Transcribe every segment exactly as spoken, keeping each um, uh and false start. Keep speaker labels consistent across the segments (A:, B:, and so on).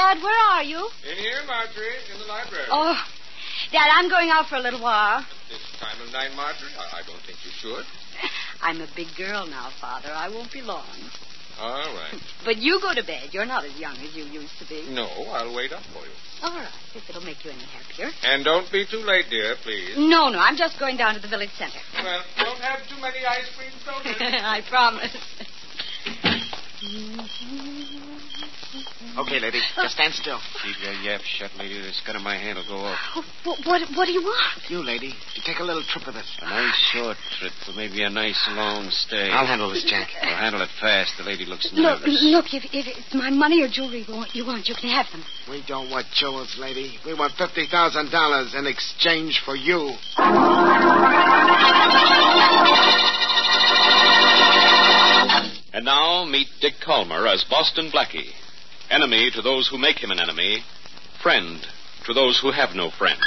A: Dad, where are you?
B: In here, Marjorie, in the library.
A: Oh, Dad, I'm going out for a little while.
B: At this time of night, Marjorie? I, I don't think you should.
A: I'm a big girl now, Father. I won't be long.
B: All right.
A: But you go to bed. You're not as young as you used to be.
B: No, I'll wait up for you.
A: All right, if it'll make you any happier.
B: And don't be too late, dear, please.
A: No, no, I'm just going down to the village center.
B: Well, don't have too many ice cream sodas.
A: I promise.
C: Okay, lady, just stand still. Keep your yap shut, lady. This gun in my hand will go off.
A: Oh, what, what, what do you want?
C: You, lady, you take a little trip with us.
D: A nice short trip, but maybe a nice long stay.
C: I'll handle this, Jack.
D: Well, handle it fast. The lady looks
A: Look,
D: nervous.
A: look, if, if it's my money or jewelry you want, you want, you can have them.
C: We don't want jewels, lady. We want fifty thousand dollars in exchange for you.
E: And now meet Dick Calmer as Boston Blackie. Enemy to those who make him an enemy. Friend to those who have no friend.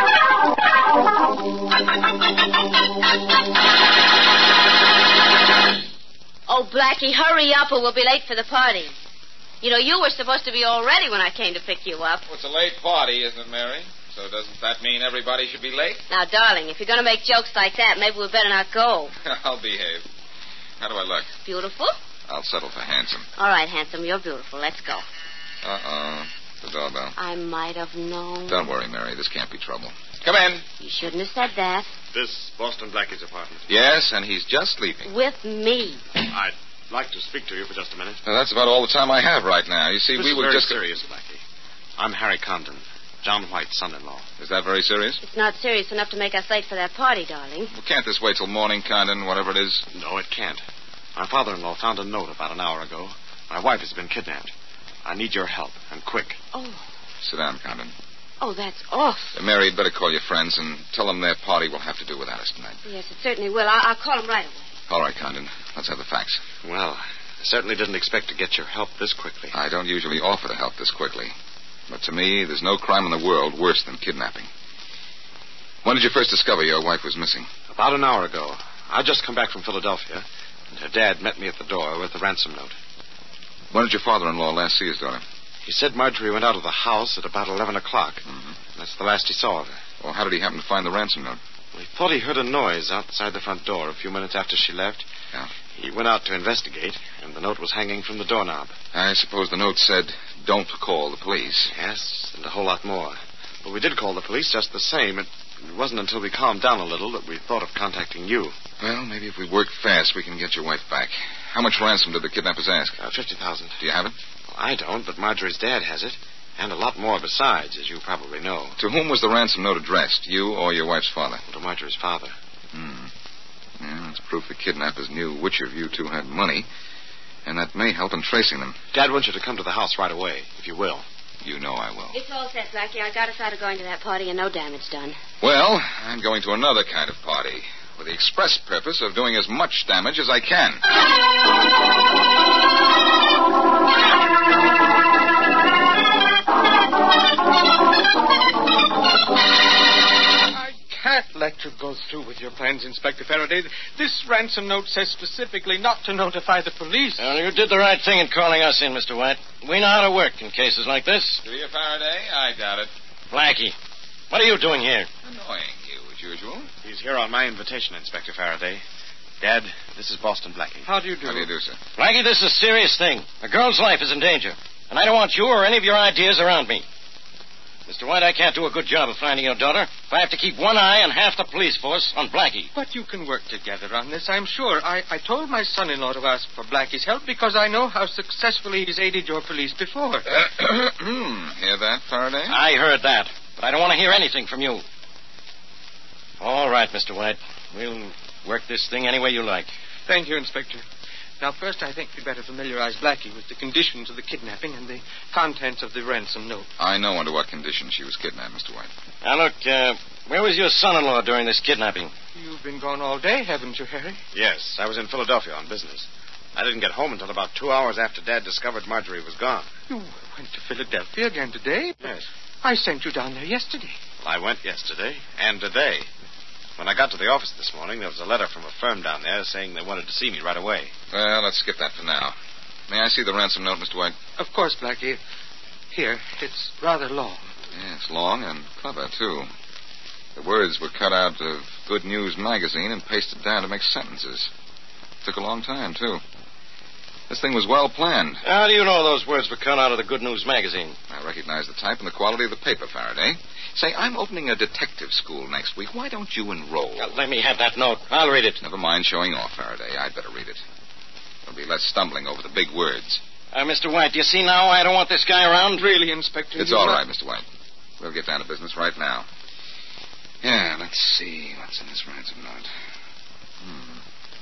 F: Oh, Blackie, hurry up or we'll be late for the party. You know, you were supposed to be all ready when I came to pick you up.
B: Well, it's a late party, isn't it, Mary? So doesn't that mean everybody should be late?
F: Now, darling, if you're going to make jokes like that, maybe we better not go.
B: I'll behave. How do I look?
F: Beautiful?
B: I'll settle for handsome.
F: All right, handsome, you're beautiful. Let's go.
B: Uh-oh. The doorbell.
F: I might have known.
B: Don't worry, Mary. This can't be trouble. Come in.
F: You shouldn't have said that.
G: This Boston Blackie's apartment.
B: Yes, and he's just leaving.
F: With me.
G: I'd like to speak to you for just a minute.
B: Well, that's about all the time I have right now. You see,
G: This
B: we
G: is
B: were
G: very
B: just...
G: serious, Blackie. I'm Harry Condon, John White's son-in-law.
B: Is that very serious?
F: It's not serious enough to make us late for that party, darling.
B: Well, can't this wait till morning, Condon, whatever it is?
G: No, it can't. My father-in-law found a note about an hour ago. My wife has been kidnapped. I need your help, and quick.
F: Oh.
B: Sit down, Condon.
F: Oh, that's off.
B: Uh, Mary, you'd better call your friends and tell them their party will have to do without us tonight.
F: Yes, it certainly will. I'll, I'll call them right away.
B: All right, Condon. Let's have the facts.
G: Well, I certainly didn't expect to get your help this quickly.
B: I don't usually offer to help this quickly. But to me, there's no crime in the world worse than kidnapping. When did you first discover your wife was missing?
G: About an hour ago. I'd just come back from Philadelphia, and her dad met me at the door with the ransom note.
B: When did your father-in-law last see his daughter?
G: He said Marjorie went out of the house at about eleven o'clock.
B: Mm-hmm.
G: That's the last he saw of her.
B: Well, how did he happen to find the ransom note?
G: Well, he thought he heard a noise outside the front door a few minutes after she left.
B: Yeah.
G: He went out to investigate, and the note was hanging from the doorknob.
B: I suppose the note said, don't call the police.
G: Yes, and a whole lot more. But we did call the police just the same. It, it wasn't until we calmed down a little that we thought of contacting you.
B: Well, maybe if we work fast, we can get your wife back. How much ransom did the kidnappers ask?
G: Uh, fifty thousand.
B: Do you have it?
G: Well, I don't, but Marjorie's dad has it. And a lot more besides, as you probably know.
B: To whom was the ransom note addressed, you or your wife's father?
G: To Marjorie's father.
B: Hmm. Yeah, that's proof the kidnappers knew which of you two had money, and that may help in tracing them.
G: Dad wants you to come to the house right away, if you will.
B: You know I will.
F: It's all set, Blackie. I got us out of going to that party and no damage done.
B: Well, I'm going to another kind of party with the express purpose of doing as much damage as I can.
H: I can't let you go through with your plans, Inspector Faraday. This ransom note says specifically not to notify the police.
D: Well, you did the right thing in calling us in, Mister White. We know how to work in cases like this.
B: Do you, Faraday? I doubt it.
D: Blackie, what are you doing here?
B: Annoying you, as usual.
G: He's here on my invitation, Inspector Faraday. Dad, this is Boston Blackie.
H: How do you do?
B: How do you do, sir?
D: Blackie, this is a serious thing. A girl's life is in danger, and I don't want you or any of your ideas around me. Mister White, I can't do a good job of finding your daughter if I have to keep one eye and half the police force on Blackie.
H: But you can work together on this, I'm sure. I, I told my son-in-law to ask for Blackie's help because I know how successfully he's aided your police before.
B: Hear that, Faraday?
D: I heard that, but I don't want to hear anything from you. All right, Mister White. We'll work this thing any way you like.
H: Thank you, Inspector. Now, first, I think we'd better familiarize Blackie with the conditions of the kidnapping and the contents of the ransom note.
B: I know under what conditions she was kidnapped, Mister White.
D: Now, look, uh, where was your son-in-law during this kidnapping?
H: You've been gone all day, haven't you, Harry?
G: Yes, I was in Philadelphia on business. I didn't get home until about two hours after Dad discovered Marjorie was gone.
H: You went to Philadelphia again today?
G: Yes.
H: I sent you down there yesterday.
G: Well, I went yesterday and today. When I got to the office this morning, there was a letter from a firm down there saying they wanted to see me right away.
B: Well, let's skip that for now. May I see the ransom note, Mister White?
H: Of course, Blackie. Here, it's rather long.
B: Yeah, it's long and clever, too. The words were cut out of Good News magazine and pasted down to make sentences. Took a long time, too. This thing was well planned.
D: How do you know those words were cut out of the Good News magazine?
B: I recognize the type and the quality of the paper, Faraday. Say, I'm opening a detective school next week. Why don't you enroll?
D: Uh, let me have that note. I'll read it.
B: Never mind showing off, Faraday. I'd better read it. There'll be less stumbling over the big words.
D: Uh, Mister White, do you see now I don't want this guy around?
H: Really, Inspector?
B: It's all right, Mister White. We'll get down to business right now. Yeah, let's see. What's in this ransom note? Hmm.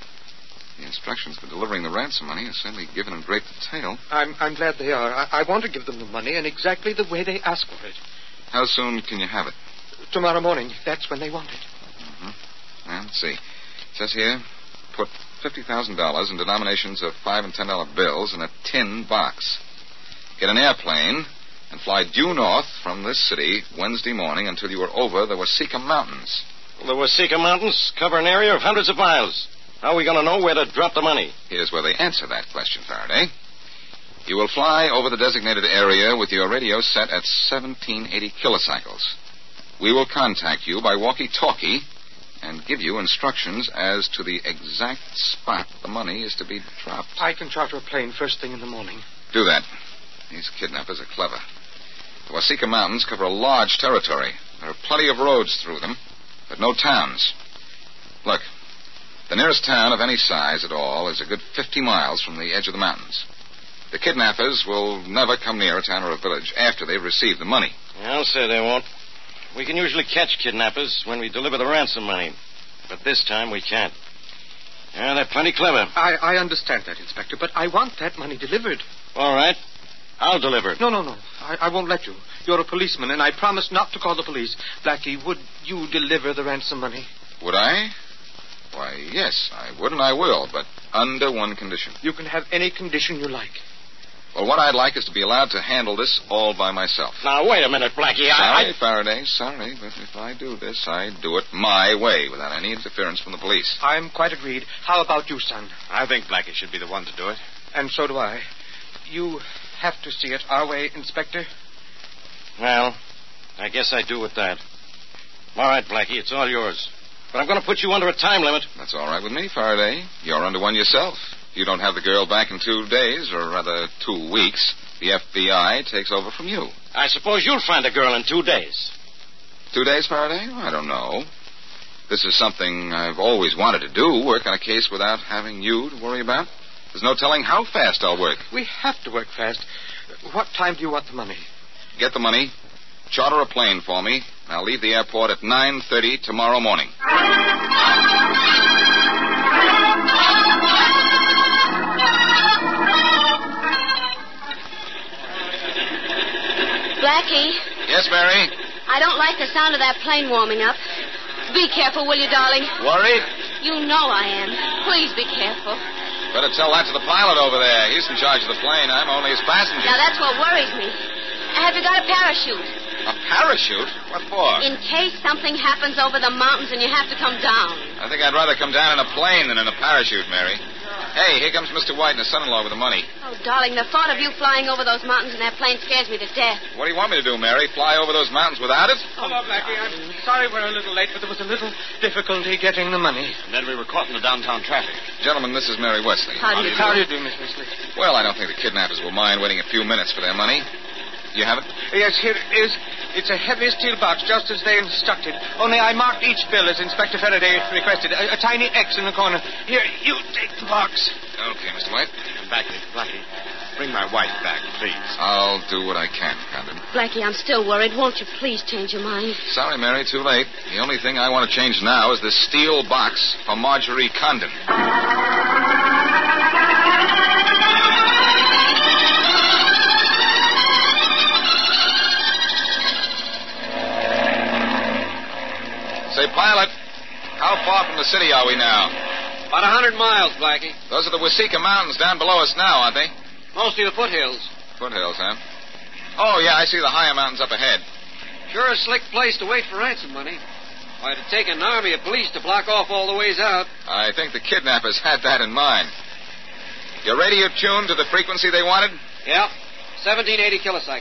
B: The instructions for delivering the ransom money are certainly given in great detail.
H: I'm, I'm glad they are. I, I want to give them the money in exactly the way they ask for it.
B: How soon can you have it?
H: Tomorrow morning. That's when they want it.
B: Mm-hmm. Well, let's see. It says here, put fifty thousand dollars in denominations of five and ten dollar bills in a tin box. Get an airplane and fly due north from this city Wednesday morning until you are over the Wasika Mountains.
D: The Wasika Mountains cover an area of hundreds of miles. How are we going to know where to drop the money?
B: Here's where they answer that question, Faraday. You will fly over the designated area with your radio set at seventeen eighty kilocycles. We will contact you by walkie-talkie and give you instructions as to the exact spot the money is to be dropped.
H: I can charter a plane first thing in the morning.
B: Do that. These kidnappers are clever. The Wasika Mountains cover a large territory. There are plenty of roads through them, but no towns. Look, the nearest town of any size at all is a good fifty miles from the edge of the mountains. The kidnappers will never come near a town or a village after they've received the money.
D: I'll say they won't. We can usually catch kidnappers when we deliver the ransom money, but this time we can't. Yeah, they're plenty clever.
H: I, I understand that, Inspector, but I want that money delivered.
D: All right. I'll deliver it.
H: No, no, no. I, I won't let you. You're a policeman, and I promise not to call the police. Blackie, would you deliver the ransom money?
B: Would I? Why, yes, I would and I will, but under one condition.
H: You can have any condition you like.
B: Well, what I'd like is to be allowed to handle this all by myself.
D: Now, wait a minute, Blackie.
B: Sorry,
D: I... I...
B: Faraday, sorry, but if I do this, I do it my way without any interference from the police.
H: I'm quite agreed. How about you, son?
G: I think Blackie should be the one to do it.
H: And so do I. You have to see it our way, Inspector.
D: Well, I guess I do with that. All right, Blackie, it's all yours. But I'm going to put you under a time limit.
B: That's all right with me, Faraday. You're under one yourself. If you don't have the girl back in two days, or rather two weeks, the F B I takes over from you.
D: I suppose you'll find a girl in two days.
B: Two days, Faraday? I don't know. This is something I've always wanted to do, work on a case without having you to worry about. There's no telling how fast I'll work.
H: We have to work fast. What time do you want the money?
B: Get the money, charter a plane for me, and I'll leave the airport at nine thirty tomorrow morning.
F: Blackie?
B: Yes, Mary?
F: I don't like the sound of that plane warming up. Be careful, will you, darling?
B: Worried?
F: You know I am. Please be careful.
B: Better tell that to the pilot over there. He's in charge of the plane. I'm only his passenger.
F: Now, that's what worries me. Have you got a parachute?
B: A parachute? What for?
F: In case something happens over the mountains and you have to come down.
B: I think I'd rather come down in a plane than in a parachute, Mary. Hey, here comes Mister White and his son-in-law with the money.
F: Oh, darling, the thought of you flying over those mountains in that plane scares me to death.
B: What do you want me to do, Mary? Fly over those mountains without it?
H: Hello, Blackie. I'm sorry we're a little late, but there was a little difficulty getting the money.
G: And then we were caught in the downtown traffic.
B: Gentlemen, this is Mary Wesley.
F: How do you do?
H: How do you do, Miss Wesley?
B: Well, I don't think the kidnappers will mind waiting a few minutes for their money. You have it?
H: Yes, here it is. It's a heavy steel box, just as they instructed. Only I marked each bill as Inspector Faraday requested. A, a tiny X in the corner. Here, you take the box.
B: Okay, Mister White.
G: And Blackie, Blackie, bring my wife back, please.
B: I'll do what I can, Condon.
F: Blackie, I'm still worried. Won't you please change your mind?
B: Sorry, Mary, too late. The only thing I want to change now is this steel box for Marjorie Condon. Say, pilot, how far from the city are we now?
I: About a hundred miles, Blackie.
B: Those are the Wasika Mountains down below us now, aren't they?
I: Mostly the foothills.
B: Foothills, huh? Oh, yeah, I see the higher mountains up ahead.
I: Sure a slick place to wait for ransom money. Why, it'd take an army of police to block off all the ways out.
B: I think the kidnappers had that in mind. Your radio tuned to the frequency they wanted?
I: Yeah, seventeen eighty kilocycles.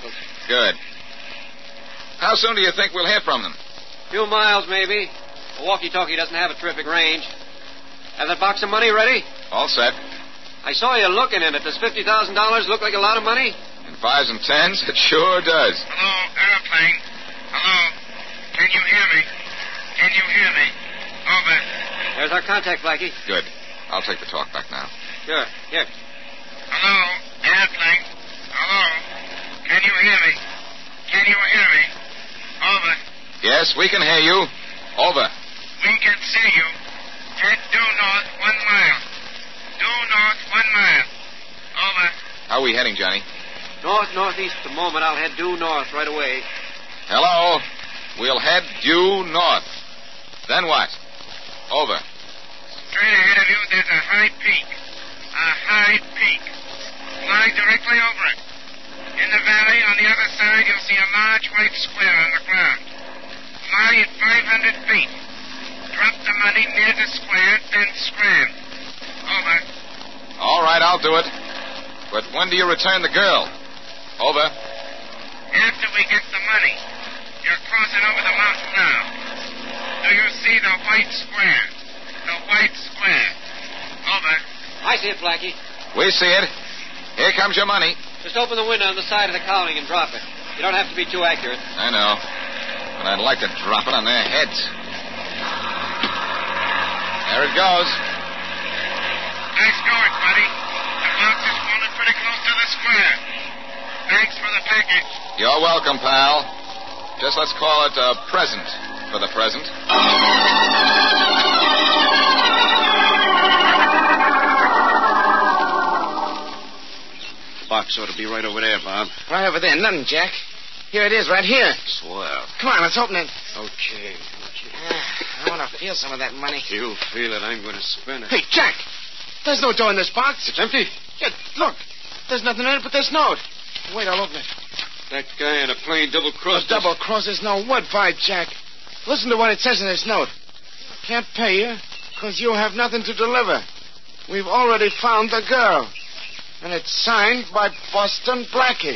B: Good. How soon do you think we'll hear from them?
I: A few miles, maybe. A walkie-talkie doesn't have a terrific range. Have that box of money ready?
B: All set.
I: I saw you looking in it. Does fifty thousand dollars look like a lot of money?
B: In fives and tens, it sure does.
J: Hello, airplane. Hello. Can you hear me? Can you hear me? Over.
I: There's our contact, Blackie.
B: Good. I'll take the talk back now.
I: Sure. Here.
J: Hello, airplane. Hello. Can you hear me? Can you hear me? Over.
B: Yes, we can hear you. Over.
J: We can see you. Head due north one mile. Due north one mile. Over.
B: How are we heading, Johnny?
I: North, northeast at the moment. I'll head due north right away.
B: Hello. We'll head due north. Then what? Over.
J: Straight ahead of you, there's a high peak. A high peak. Fly directly over it. In the valley, on the other side, you'll see a large white square on the ground. Fly at five hundred feet. Drop the money near the square, then scram. Over.
B: All right, I'll do it. But when do you return the girl? Over.
J: After we get the money. You're crossing over the mountain now. Do you see the white square? The white square. Over.
I: I see it, Blackie.
B: We see it. Here comes your money.
I: Just open the window on the side of the cowling and drop it. You don't have to be too accurate.
B: I know. But I'd like to drop it on their heads. There it goes.
J: Nice going, buddy. The box is falling pretty close to the square. Thanks for the package.
B: You're welcome, pal. Just let's call it a present for the present.
G: The box ought to be right over there, Bob.
C: Right over there. Nothing, Jack. Here it is, right here.
G: Swell.
C: Come on, let's open it.
G: Okay. okay.
C: Ah, I want to feel some of that money.
G: You feel it. I'm going to spend it.
C: Hey, Jack. There's no door in this box.
G: It's empty.
C: Yeah, look. There's nothing in it but this note. Wait, I'll open it.
G: That guy in a plane double-crossed
C: A double cross is no wood fight, Jack. Listen to what it says in this note. Can't pay you because you have nothing to deliver. We've already found the girl. And it's signed by Boston Blackie.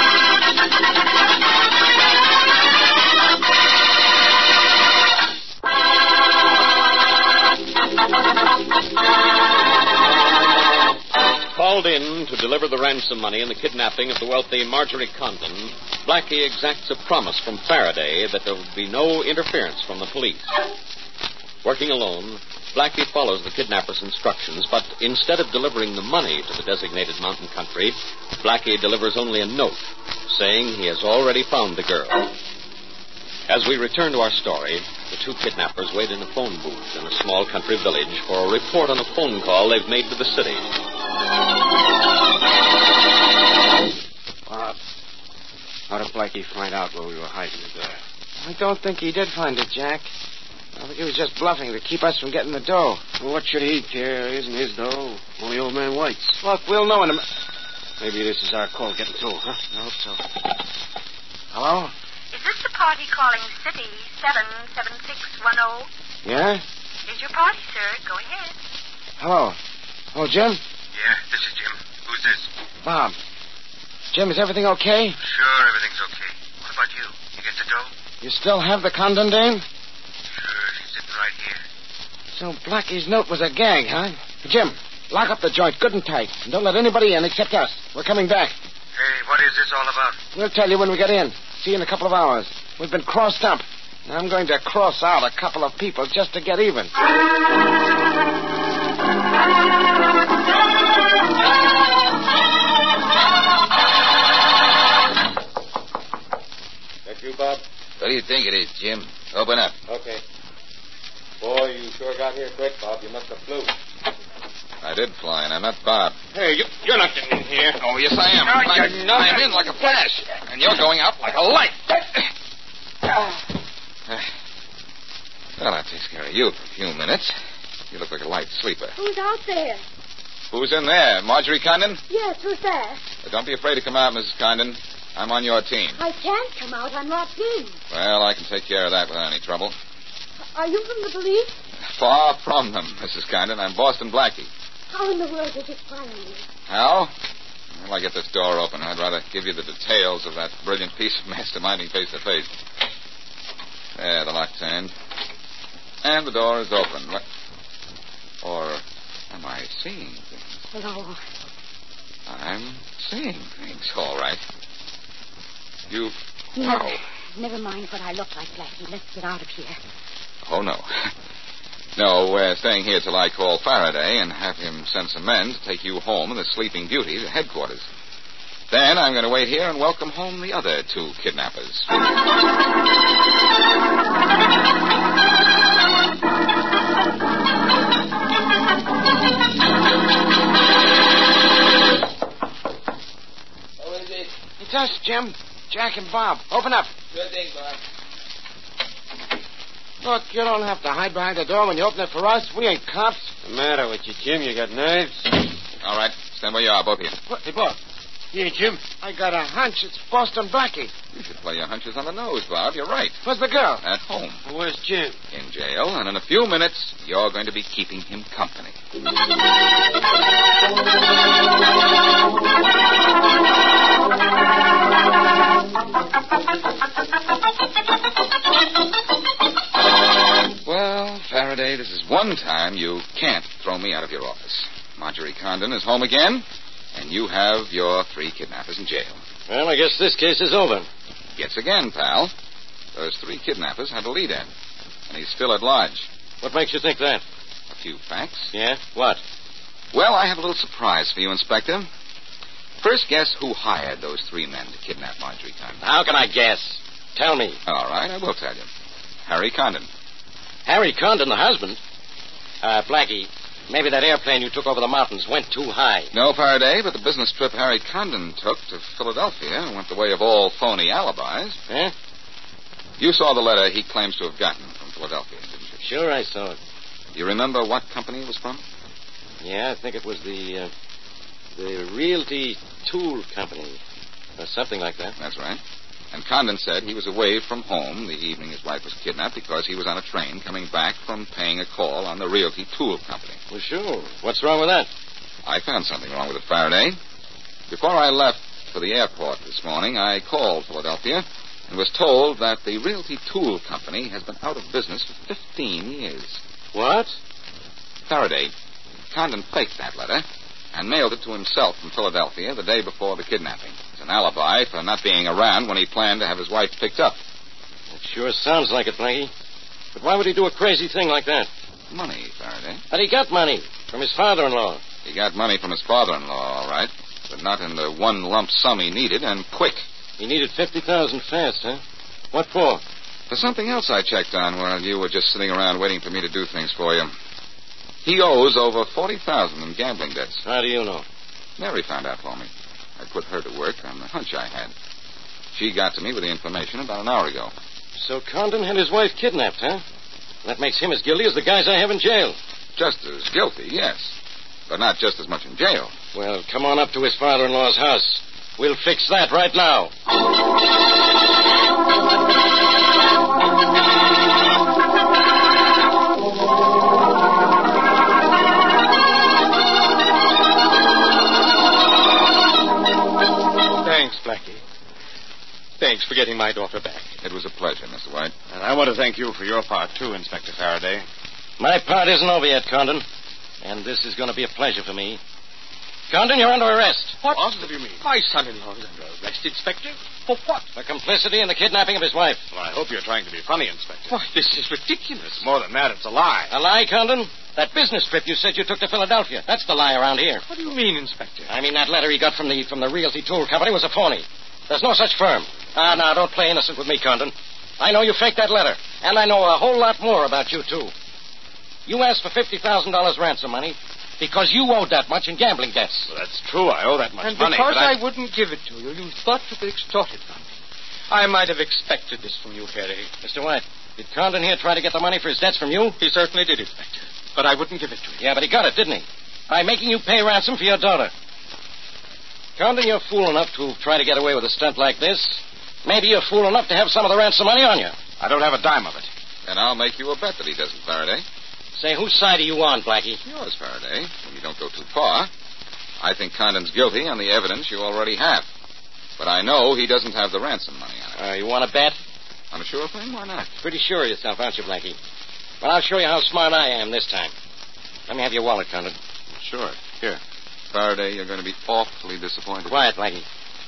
E: Called in to deliver the ransom money in the kidnapping of the wealthy Marjorie Condon, Blackie exacts a promise from Faraday that there will be no interference from the police. Working alone, Blackie follows the kidnapper's instructions, but instead of delivering the money to the designated mountain country, Blackie delivers only a note saying he has already found the girl. As we return to our story, the two kidnappers wait in a phone booth in a small country village for a report on a phone call they've made to the city.
G: Bob, how did Blackie find out where we were hiding it there?
C: I don't think he did find it, Jack. I think he was just bluffing to keep us from getting the dough.
G: Well, what should he care? It isn't his dough. Only old man White's.
C: Look, we'll know in a minute.
G: Maybe this is our call getting through, huh?
C: I hope so. Hello?
K: Is this the party calling City seven seven six one zero?
C: Yeah?
K: Is your party, sir? Go ahead.
C: Hello. Oh, Jim?
J: Yeah, this is Jim. Who's this?
C: Bob. Jim, is everything okay?
J: Sure, everything's okay. What about you? You get the dough?
C: You still have the Condon dame?
J: Sure, she's sitting right here.
C: So Blackie's note was a gag, huh? Jim, lock up the joint good and tight. And don't let anybody in except us. We're coming back.
J: Hey, what is this all about?
C: We'll tell you when we get in. See you in a couple of hours. We've been crossed up. I'm going to cross out a couple of people just to get even.
D: That you, Bob?
B: What do you think it is, Jim? Open up.
D: Okay. Boy, you sure got here quick, Bob. You must have flew.
B: I did fly, and I'm not Bob.
D: Hey, you, you're not getting in here.
B: Oh, yes, I am.
D: No,
B: I'm,
D: you're not.
B: I'm in like a flash, and you're going out like a light. Well, that takes care of you for a few minutes. You look like a light sleeper.
K: Who's out there?
B: Who's in there? Marjorie Condon?
K: Yes, who's that?
B: Well, don't be afraid to come out, Missus Condon. I'm on your team.
K: I can't come out. I'm locked in.
B: Well, I can take care of that without any trouble.
K: Are you from the police?
B: Far from them, Missus Condon. I'm Boston Blackie.
K: How in the world did you find me?
B: How? Well, I get this door open. I'd rather give you the details of that brilliant piece of masterminding face to face. There, the lock turned. And the door is open. What? Or am I seeing things?
L: Hello.
B: I'm seeing things, all right. You...
L: No,
B: Oh.
L: never mind what I look like, Blackie. Let's get out of here.
B: Oh, no. No, we're staying here till I call Faraday and have him send some men to take you home and the Sleeping Beauty to headquarters. Then I'm going to wait here and welcome home the other two kidnappers.
C: Who is it? It's us, Jim. Jack and Bob. Open up.
I: Good thing, Bob.
C: Look, you don't have to hide behind the door when you open it for us. We ain't cops.
I: What's the matter with you, Jim? You got nerves?
B: All right. Stand where you are, both of you.
C: What? Hey, Bob. Yeah, Jim. I got a hunch. It's Boston Blackie.
B: You should play your hunches on the nose, Bob. You're right.
C: Where's the girl?
B: At home.
I: Where's Jim?
B: In jail, and in a few minutes, you're going to be keeping him company. Well, Faraday, this is one time you can't throw me out of your office. Marjorie Condon is home again, and you have your three kidnappers in jail.
D: Well, I guess this case is over.
B: Guess again, pal. Those three kidnappers had a lead in, and he's still at large.
D: What makes you think that?
B: A few facts.
D: Yeah? What?
B: Well, I have a little surprise for you, Inspector. First, guess who hired those three men to kidnap Marjorie Condon?
D: How can I guess? Tell me.
B: All right, I will tell you. Harry Condon.
D: Harry Condon, the husband? Uh, Blackie, maybe that airplane you took over the mountains went too high.
B: No, Faraday, but the business trip Harry Condon took to Philadelphia went the way of all phony alibis.
D: Eh?
B: You saw the letter he claims to have gotten from Philadelphia, didn't you?
D: Sure, I saw it.
B: Do you remember what company it was from?
D: Yeah, I think it was the, uh, the Realty Tool Company, or something like that.
B: That's right. And Condon said he was away from home the evening his wife was kidnapped because he was on a train coming back from paying a call on the Realty Tool Company.
D: Well, sure. What's wrong with that?
B: I found something wrong with it, Faraday. Before I left for the airport this morning, I called Philadelphia and was told that the Realty Tool Company has been out of business for fifteen years.
D: What?
B: Faraday, Condon faked that letter and mailed it to himself from Philadelphia the day before the kidnapping. It's an alibi for not being around when he planned to have his wife picked up.
D: It sure sounds like it, Blackie. But why would he do a crazy thing like that?
B: Money, Faraday.
D: But he got money from his father-in-law.
B: He got money from his father-in-law, all right, but not in the one lump sum he needed, and quick.
D: He needed fifty thousand fast, huh? What for?
B: For something else I checked on while you were just sitting around waiting for me to do things for you. He owes over forty thousand in gambling debts.
D: How do you know?
B: Mary found out for me. I put her to work on the hunch I had. She got to me with the information about an hour ago.
D: So Condon had his wife kidnapped, huh? That makes him as guilty as the guys I have in jail.
B: Just as guilty, yes. But not just as much in jail.
D: Well, come on up to his father-in-law's house. We'll fix that right now.
H: Thanks, Blackie. Thanks for getting my daughter back.
B: It was a pleasure, Mister White.
G: And I want to thank you for your part, too, Inspector Faraday.
D: My part isn't over yet, Condon. And this is going to be a pleasure for me. Condon, you're under arrest.
H: What? What do you mean? My son-in-law is under arrest, Inspector. For what?
D: For complicity in the kidnapping of his wife.
G: Well, I hope you're trying to be funny, Inspector.
H: Why, this is ridiculous.
G: More than that, it's a lie.
D: A lie, Condon? That business trip you said you took to Philadelphia. That's the lie around here.
H: What do you mean, Inspector?
D: I mean that letter he got from the from the Realty Tool Company was a phony. There's no such firm. Ah, now, don't play innocent with me, Condon. I know you faked that letter. And I know a whole lot more about you, too. You asked for fifty thousand dollars ransom money because you owed that much in gambling debts.
G: Well, that's true. I owe that much
H: and
G: money.
H: And because
G: I...
H: I wouldn't give it to you, you thought to be extorted from me. I might have expected this from you, Harry.
D: Mister White, did Condon here try to get the money for his debts from you?
H: He certainly did, Inspector. But I wouldn't give it to him.
D: Yeah, but he got it, didn't he? By making you pay ransom for your daughter. Condon, you're fool enough to try to get away with a stunt like this. Maybe you're fool enough to have some of the ransom money on you.
G: I don't have a dime of it.
B: And I'll make you a bet that he doesn't, Faraday.
D: Say, whose side are you on, Blackie?
B: Yours, Faraday. When you don't go too far. I think Condon's guilty on the evidence you already have. But I know he doesn't have the ransom money on it.
D: Uh, you want to bet?
B: On a sure thing? Why not?
D: Pretty sure of yourself, aren't you, Blackie? Well, I'll show you how smart I am this time. Let me have your wallet, Condon.
G: Sure. Here.
B: Faraday, you're going to be awfully disappointed.
D: Quiet, Blackie.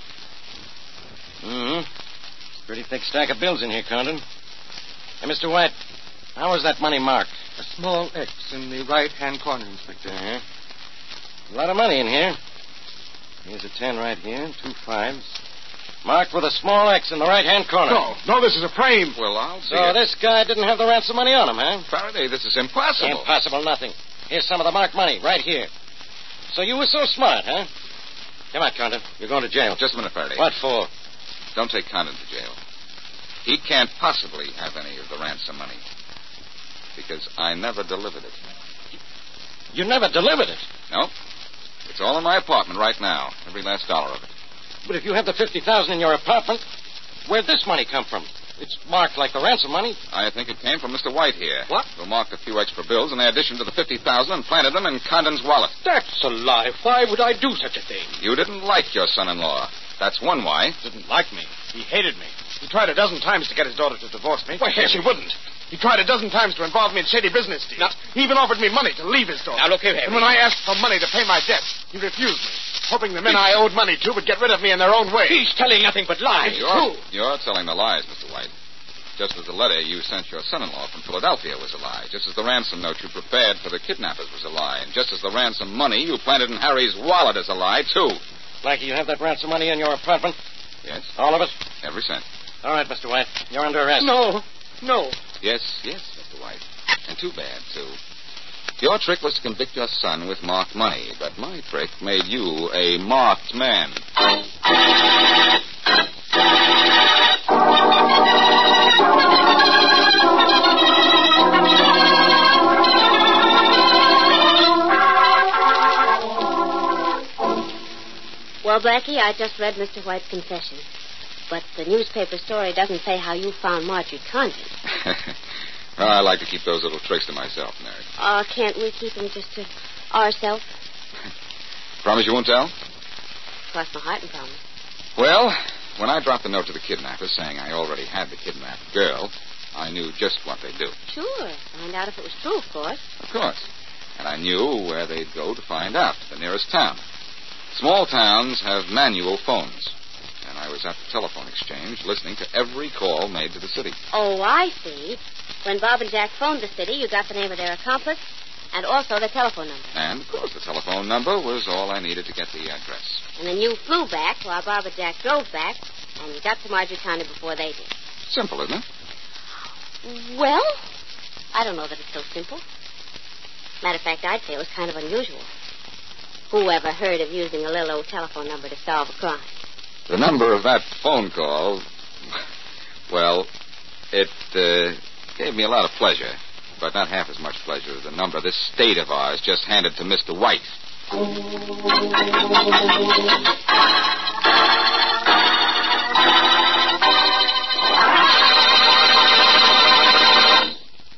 D: Mm-hmm. Pretty thick stack of bills in here, Condon. Hey, Mister White, how was that money marked?
H: A small X in the right-hand corner, Inspector.
D: Uh-huh. A lot of money in here. Here's a ten right here, two fives. Marked with a small X in the right-hand corner.
C: No, no, this is a frame.
B: Well, I'll see
D: So
B: it.
D: this guy didn't have the ransom money on him, huh?
B: Faraday, this is impossible.
D: Impossible nothing. Here's some of the marked money, right here. So you were so smart, huh? Come on, Condon. You're going to jail.
B: Just a minute, Faraday.
D: What for?
B: Don't take Condon to jail. He can't possibly have any of the ransom money. Because I never delivered it.
D: You never delivered it?
B: No. It's all in my apartment right now. Every last dollar of it.
D: But if you have the fifty thousand in your apartment, where'd this money come from? It's marked like the ransom money.
B: I think it came from Mister White here.
H: What?
B: Who marked a few extra bills in addition to the fifty thousand and planted them in Condon's wallet.
H: That's a lie. Why would I do such a thing?
B: You didn't like your son-in-law. That's one why.
C: Didn't like me. He hated me. He tried a dozen times to get his daughter to divorce me.
H: Why,
C: Yes, she wouldn't. He tried a dozen times to involve me in shady business deals.
H: Now-
C: he even offered me money to leave his daughter.
H: Now, look here, Harry.
C: And when I asked for money to pay my debts, he refused me, hoping the men I owed money to would get rid of me in their own way.
H: He's telling nothing but lies.
B: You're, you're telling the lies, Mister White. Just as the letter you sent your son-in-law from Philadelphia was a lie. Just as the ransom note you prepared for the kidnappers was a lie. And just as the ransom money you planted in Harry's wallet is a lie, too.
D: Blackie, you have that ransom money in your apartment?
B: Yes.
D: All of it?
B: Every cent.
D: All right, Mister White. You're under arrest.
H: No, no.
B: Yes, yes, Mister White. And too bad, too. Your trick was to convict your son with marked money, but my trick made you a marked man.
F: Well, Blackie, I just read Mister White's confession. But the newspaper story doesn't say how you found Marjorie Condon.
B: Well, I like to keep those little tricks to myself, Mary.
F: Oh, can't we keep them just to ourselves?
B: Promise you won't tell?
F: Cross my heart and promise.
B: Well, when I dropped the note to the kidnappers saying I already had the kidnapped girl, I knew just what they'd do.
F: Sure. Find out if it was true, of course.
B: Of course. And I knew where they'd go to find out, the nearest town. Small towns have manual phones. And I was at the telephone exchange listening to every call made to the city.
F: Oh, I see. When Bob and Jack phoned the city, you got the name of their accomplice and also the telephone number.
B: And, of course, the telephone number was all I needed to get the address.
F: And then you flew back while Bob and Jack drove back, and you got to Marjorie Condon before they did.
B: Simple, isn't it?
F: Well, I don't know that it's so simple. Matter of fact, I'd say it was kind of unusual. Who ever heard of using a little old telephone number to solve a crime?
B: The number of that phone call, well, it uh, gave me a lot of pleasure, but not half as much pleasure as the number this state of ours just handed to Mister White.